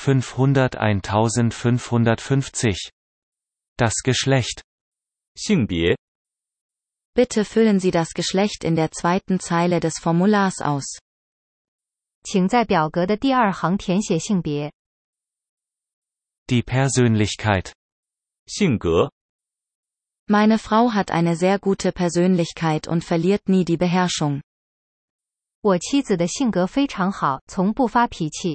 500 1550. Das Geschlecht. 性别 Bitte füllen Sie das Geschlecht in der zweiten Zeile des Formulars aus. 请在表格的第二行填写性别。 Die Persönlichkeit. 性格 Meine Frau hat eine sehr gute Persönlichkeit und verliert nie die Beherrschung. 我妻子的性格非常好，从不发脾气。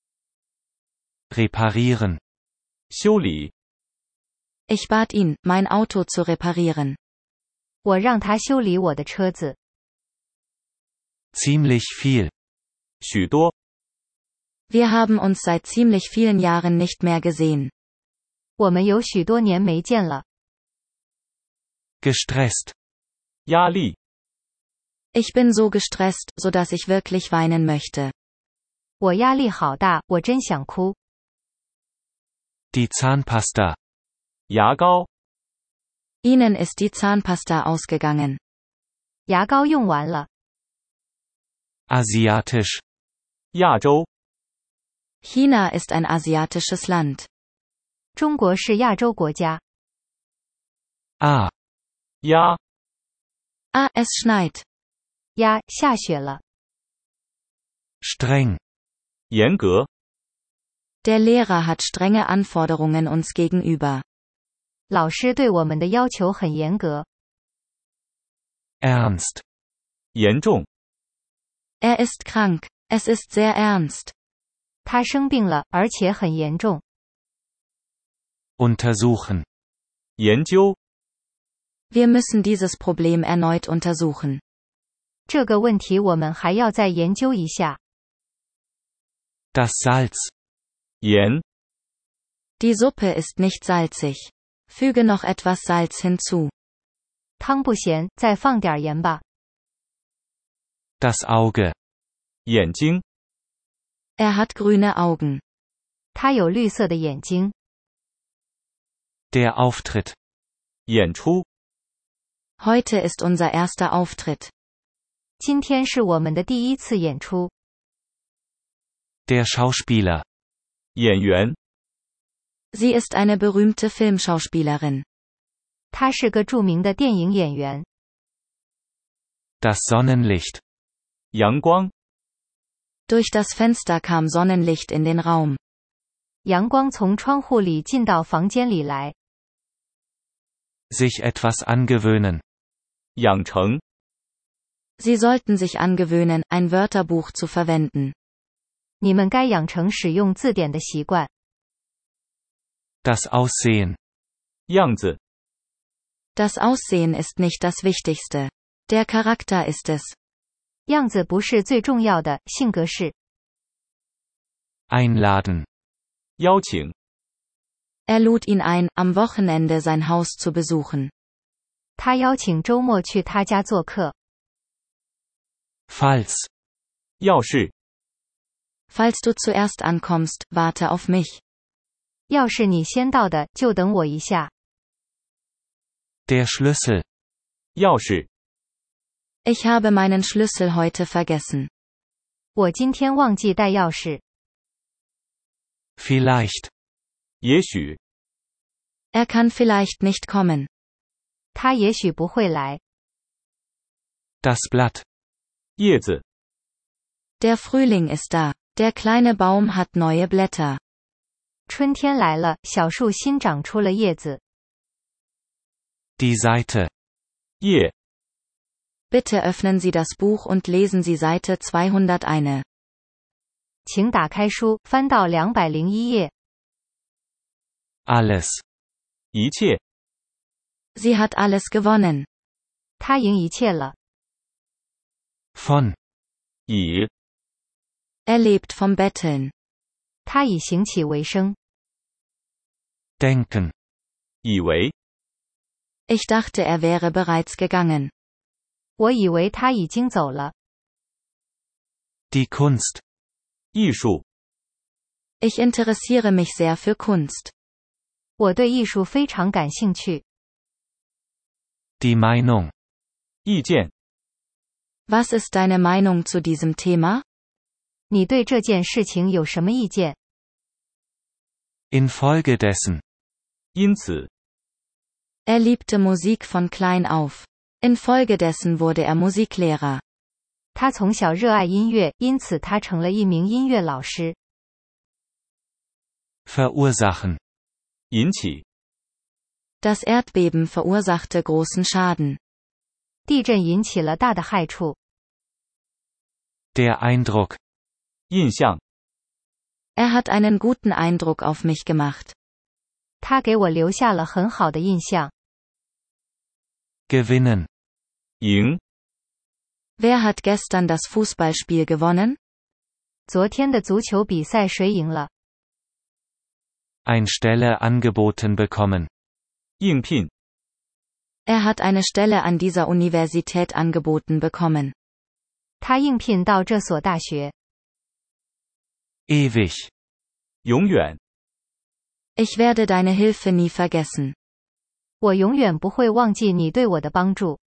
Reparieren. 修理 Ich bat ihn, mein Auto zu reparieren. 我让他修理我的车子。 Ziemlich viel. 许多 Wir haben uns seit ziemlich vielen Jahren nicht mehr gesehen. 我们有许多年没见了。 Gestresst. 压力 Ich bin so gestresst, so dass ich wirklich weinen möchte. 我压力好大，我真想哭。 Die Zahnpasta. 牙膏 Ihnen ist die Zahnpasta ausgegangen. 牙膏用完了。 Asiatisch. 亚洲 China ist ein asiatisches Land. 中国是亚洲国家。 A. 鸭 Ah, es schneit. 呀，下雪了。 Streng. 严格 Der Lehrer hat strenge Anforderungen uns gegenüber. 老师对我们的要求很严格。 Ernst. 严重 Er ist krank. Es ist sehr ernst. 他生病了，而且很严重。 Untersuchen. 研究 Wir müssen dieses Problem erneut untersuchen. 这个问题我们还要再研究一下。 Das Salz. 盐 Die Suppe ist nicht salzig. Füge noch etwas Salz hinzu. 汤不咸，再放点盐吧。 Das Auge. 眼睛 Er hat grüne Augen. 他有绿色的眼睛。 Der Auftritt. 演出 Heute ist unser erster Auftritt. 今天是我们的第一次演出。 Der Schauspieler. 演员 Sie ist eine berühmte Filmschauspielerin. 他是个著名的电影演员。 Das Sonnenlicht. 阳光 Durch das Fenster kam Sonnenlicht in den Raum. 阳光从窗户里进到房间里来。 Sich etwas angewöhnen. 养成 Sie sollten sich angewöhnen, ein Wörterbuch zu verwenden. 你们该养成使用字典的习惯。 Das Aussehen. 样子 Das Aussehen ist nicht das Wichtigste. Der Charakter ist es. 样子不是最重要的，性格是。 Einladen. 邀请 Er lud ihn ein, am Wochenende sein Haus zu besuchen. 他邀请周末去他家做客。 Falls. 要是 Falls du zuerst ankommst, warte auf mich. 要是你先到的，就等我一下。 Der Schlüssel. 钥匙 Ich habe meinen Schlüssel heute vergessen. 我今天忘记带钥匙。 Vielleicht. 也许 Er kann vielleicht nicht kommen. 他也许不会来。 Das Blatt. 叶子 Der Frühling ist da. Der kleine Baum hat neue Blätter. 春天来了，小树新长出了叶子。 Die Seite. 叶 Bitte öffnen Sie das Buch und lesen Sie Seite 201. 请打开书，翻到201页。 Alles. 一切 Sie hat alles gewonnen. 他赢一切了。 Von. 以 Er lebt vom Betteln. 他以行乞为生。 Denken. 以为 Ich dachte, er wäre bereits gegangen. 我以为他已经走了。 Die Kunst. 艺术 Ich interessiere mich sehr für Kunst. 我对艺术非常感兴趣。 Die Meinung. 意见 Was ist deine Meinung zu diesem Thema? 你对这件事情有什么意见？ Infolgedessen. 因此， Er liebte Musik von klein auf. Infolgedessen wurde er Musiklehrer. 他从小热爱音乐，因此他成了一名音乐老师。 Verursachen. 引起， Das Erdbeben verursachte großen Schaden. 地震引起了大的害处。 Der Eindruck. 印象， Er hat einen guten Eindruck auf mich gemacht. 他给我留下了很好的印象。 Gewinnen. 赢， Wer hat gestern das Fußballspiel gewonnen? 昨天的足球比赛谁赢了？ Ein Stelle angeboten bekommen. 应聘， Er hat eine Stelle an dieser Universität angeboten bekommen. 他应聘到这所大学。 Ewig. 永远， Ich werde deine Hilfe nie vergessen. 我永远不会忘记你对我的帮助。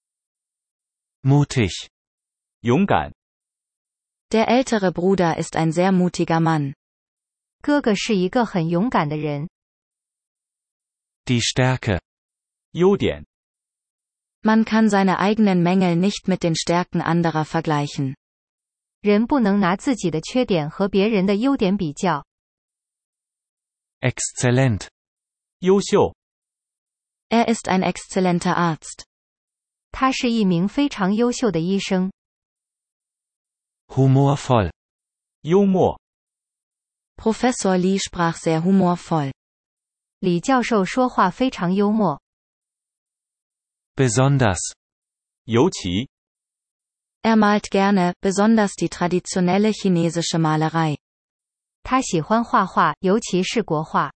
Mutig. 勇敢， Der ältere Bruder ist ein sehr mutiger Mann. 哥哥是一个很勇敢的人。 Die Stärke. 优点， Man kann seine eigenen Mängel nicht mit den Stärken anderer vergleichen. 人不能拿自己的缺点和别人的优点比较。 Exzellent. 优秀， Er ist ein exzellenter Arzt. 他是一名非常优秀的医生。 Humorvoll. 幽默， Professor Lee sprach sehr humorvoll. 李教授说话非常幽默。 Besonders. 尤其， Er malt gerne, besonders die traditionelle chinesische Malerei. 他喜欢画画，尤其是国画。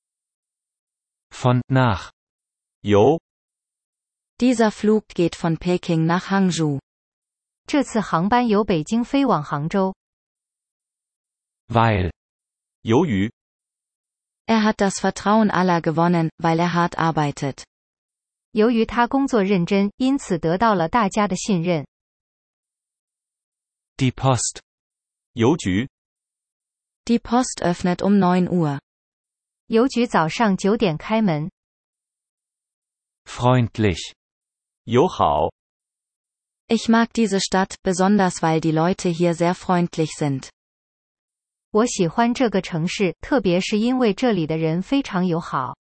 Von, nach. 由， Dieser Flug geht von Peking nach Hangzhou. 这次航班由北京飞往杭州。 Weil. 由于， Er hat das Vertrauen aller gewonnen, weil er hart arbeitet. 由于他工作认真，因此得到了大家的信任。 Die Post. 邮局， Die Post öffnet um 9 Uhr. 邮局早上9点开门。 Freundlich. 友好， Ich mag diese Stadt, besonders weil die Leute hier sehr freundlich sind. 我喜欢这个城市，特别是因为这里的人非常友好。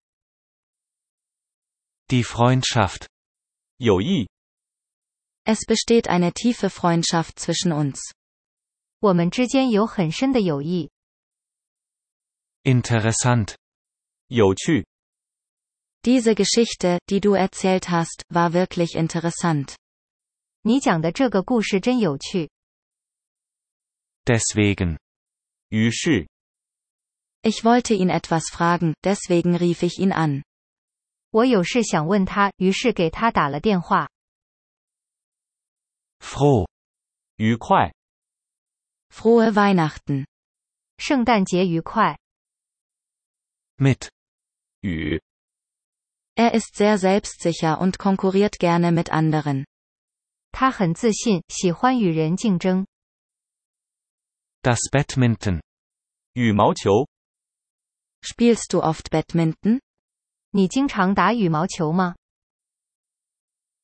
Die Freundschaft. 友谊， Es besteht eine tiefe Freundschaft zwischen uns. 我们之间有很深的友谊。 Interessant. 有趣， Diese Geschichte, die du erzählt hast, war wirklich interessant. 你讲的这个故事真有趣。 Deswegen. 于是， Ich wollte ihn etwas fragen, deswegen rief ich ihn an. 我有事想问他，于是给他打了电话。 Froh. 愉快， Frohe Weihnachten. 圣诞节愉快。 Mit. 与， Er ist sehr selbstsicher und konkurriert gerne mit anderen. 他很自信，喜欢与人竞争。 Das Badminton. 羽毛球， Spielst du oft Badminton? 你经常打羽毛球吗？